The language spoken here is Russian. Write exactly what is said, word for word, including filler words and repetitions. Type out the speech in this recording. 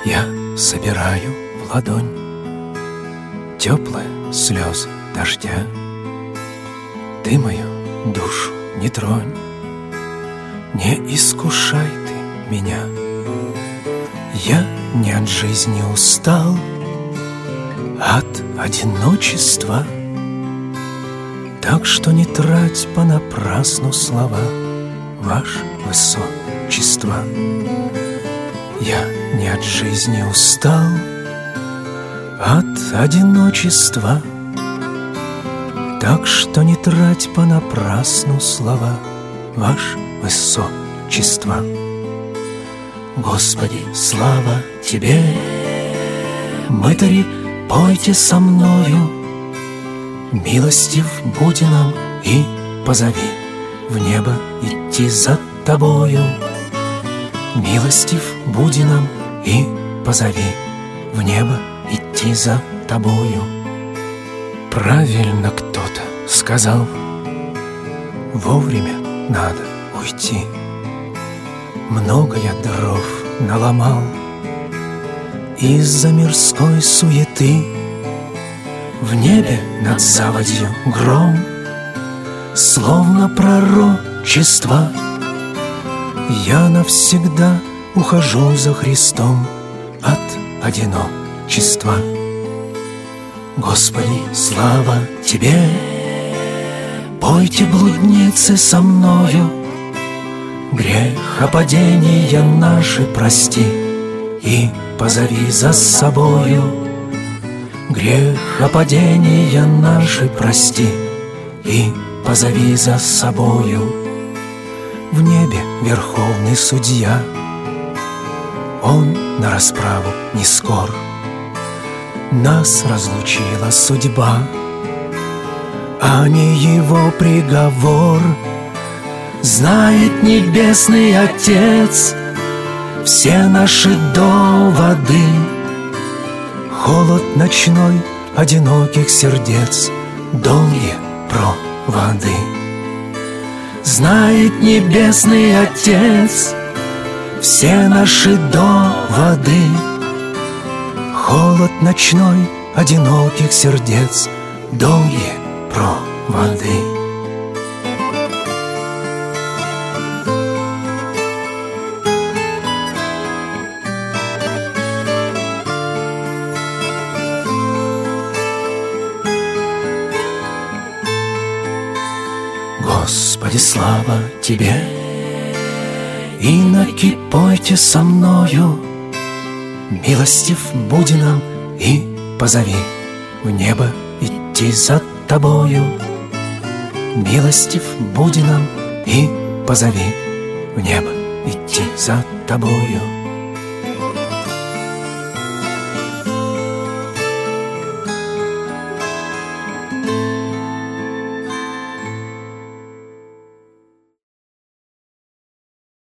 Я собираю в ладонь теплые слезы дождя. Ты мою душу не тронь, не искушай ты меня. Я не от жизни устал, от одиночества. Так что не трать понапрасну слова, ваше высочество. Я не от жизни устал, от одиночества. Так что не трать понапрасну слова, ваше высочество. Господи, слава Тебе! Мытари, пойте со мною, милостив буди нам и позови в небо идти за Тобою. Милостив буди нам и позови в небо идти за Тобою. Правильно кто-то сказал, вовремя надо уйти. Много я дров наломал из-за мирской суеты. В небе над заводью гром, словно пророчество. Я навсегда ухожу за Христом от одиночества. Господи, слава Тебе! Пойте, блудницы, со мною, грехопадения наши прости и позови за собою. Грехопадения наши прости и позови за собою. В небе верховный судья, он на расправу не скор. Нас разлучила судьба, а не его приговор. Знает небесный Отец все наши доводы. Холод ночной одиноких сердец, долгие проводы. Знает небесный Отец все наши доводы. Холод ночной одиноких сердец, долгие проводы. Господи, слава Тебе! Иноки, пойте со мною, милостив буди нам и позови в небо идти за Тобою. Милостив буди нам и позови в небо идти за Тобою.